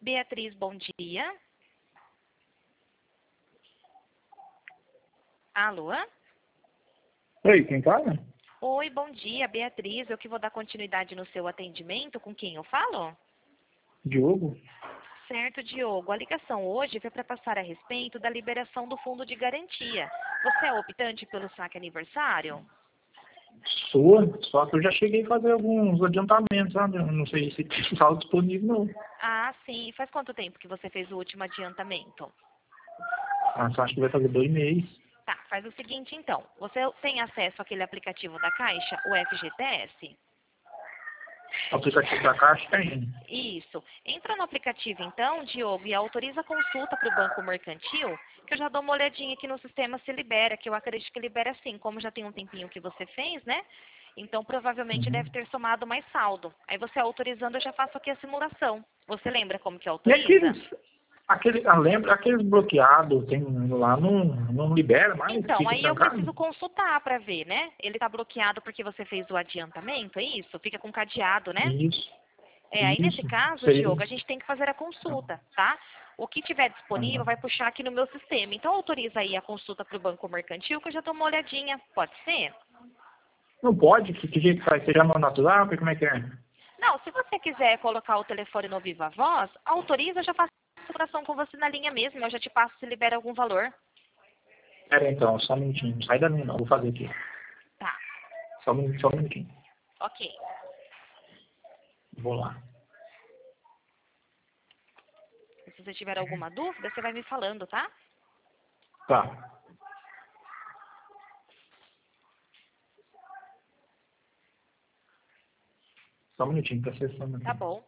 Beatriz, bom dia. Alô? Oi, quem fala? Oi, bom dia, Beatriz. Eu que vou dar continuidade no seu atendimento. Com quem eu falo? Diogo? Certo, Diogo. A ligação hoje foi para passar a respeito da liberação do fundo de garantia. Você é optante pelo saque aniversário? Só que eu já cheguei a fazer alguns adiantamentos, sabe? Eu não sei se está disponível, não. Ah, sim. Faz quanto tempo que você fez o último adiantamento? Só acho que vai fazer 2 meses. Tá, faz o seguinte então. Você tem acesso àquele aplicativo da Caixa, o FGTS? O aplicativo da Caixa tem. Isso. Entra no aplicativo então, Diogo, e autoriza a consulta para o Banco Mercantil, que eu já dou uma olhadinha aqui no sistema se libera, que eu acredito que libera sim, como já tem um tempinho que você fez, né? Então provavelmente Uhum. deve ter somado mais saldo. Aí você autorizando, eu já faço aqui a simulação. Você lembra como que E autoriza? lembra, aqueles bloqueados, tem lá, não libera mais, Então, fica aí eu trancado? preciso consultar para ver, né? Ele está bloqueado porque você fez o adiantamento, é isso? Fica com cadeado, né? Isso, Aí nesse isso. caso, Seria. Diogo, a gente tem que fazer a consulta, tá? O que tiver disponível vai puxar aqui no meu sistema. Então autoriza aí a consulta para o Banco Mercantil, que eu já dou uma olhadinha. Pode ser? Não pode? Que jeito faz? Você já manda natural? Como é que é? Não, se você quiser colocar o telefone no Viva Voz, autoriza, eu já faço a configuração com você na linha mesmo. Eu já te passo se libera algum valor. Pera aí, então, só um minutinho. Não sai da minha, não. Vou fazer aqui. Tá, Só um minutinho. ok. Vou lá. Se você tiver alguma dúvida, você vai me falando, tá? Tá. Só um minutinho, tá acessando aqui. Tá bom.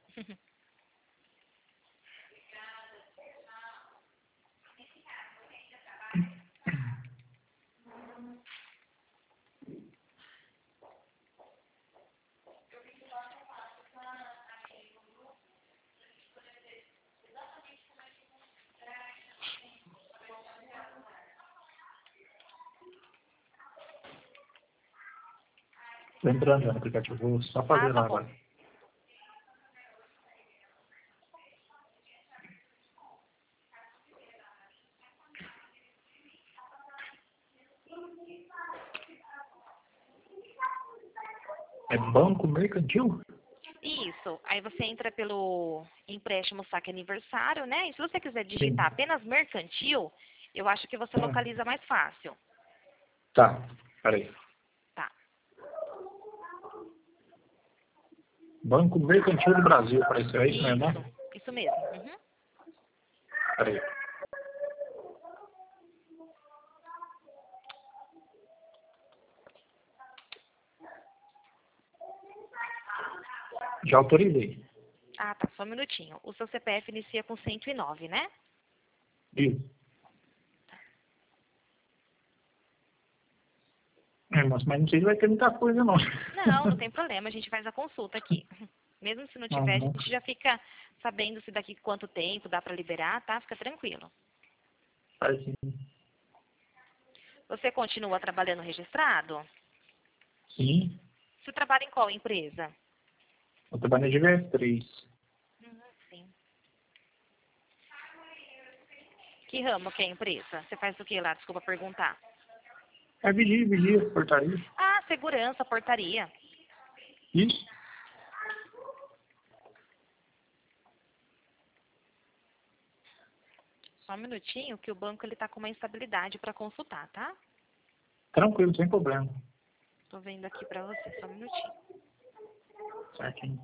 Lembrando no aplicativo, vou só Ah, fazer tá lá bom. agora. É Banco Mercantil? Isso. Aí você entra pelo empréstimo saque aniversário, né? E se você quiser Sim. digitar apenas mercantil, eu acho que você Ah, localiza mais fácil. tá. Peraí. Tá. Banco Mercantil do Brasil, apareceu aí, não é, né? Isso mesmo. Uhum. Peraí. Já autorizei. Ah, tá. Só um minutinho. O seu CPF inicia com 109, né? Isso. Mas não sei se vai ter muita coisa, não. Não, não tem problema. A gente faz a consulta aqui. Mesmo se não tiver, a Uhum. gente já fica sabendo se daqui quanto tempo dá para liberar, tá? Fica tranquilo. Faz sim. Você continua trabalhando registrado? Sim. Você trabalha em qual empresa? Eu trabalho na GVS3. Sim. Que ramo que é a empresa? Você faz o que lá? Desculpa perguntar. É vigia, portaria. Ah, segurança, portaria. Isso. Só um minutinho que o banco ele tá com uma instabilidade para consultar, tá? Tranquilo, sem problema. Tô vendo aqui para você, só um minutinho. Certinho.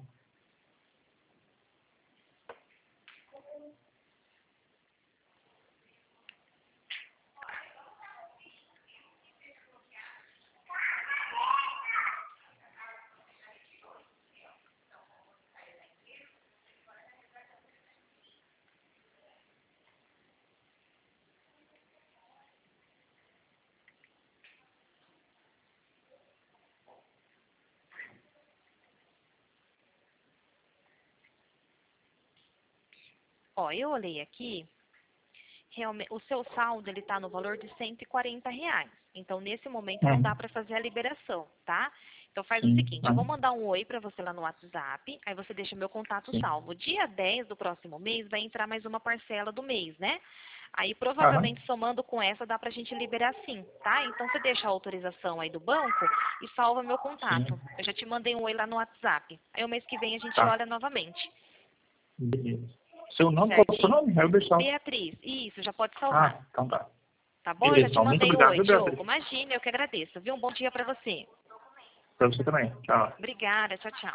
Ó, eu olhei aqui, realmente, o seu saldo ele tá no valor de R$ 140. Então, nesse momento, não dá para fazer a liberação, tá? Então faz o Sim. seguinte, eu vou mandar um oi para você lá no WhatsApp, aí você deixa meu contato Sim. salvo. Dia 10 do próximo mês vai entrar mais uma parcela do mês, né? Aí Aham. provavelmente somando com essa dá pra gente liberar sim, tá? Então você deixa a autorização aí do banco e salva meu Sim. contato. Eu já te mandei um oi lá no WhatsApp. Aí o mês que vem a gente Tá. olha novamente, Beleza. Seu nome? Qual é o seu certinho? nome? Elberson. Beatriz, isso, já pode salvar. Ah, então tá. Tá bom? Eu já Beleza, te então. Muito mandei o obrigado, oi, viu, Diogo. Beatriz? Imagina, eu que agradeço, viu? Um bom dia pra você. Pra você também. Tchau. Obrigada, tchau, tchau.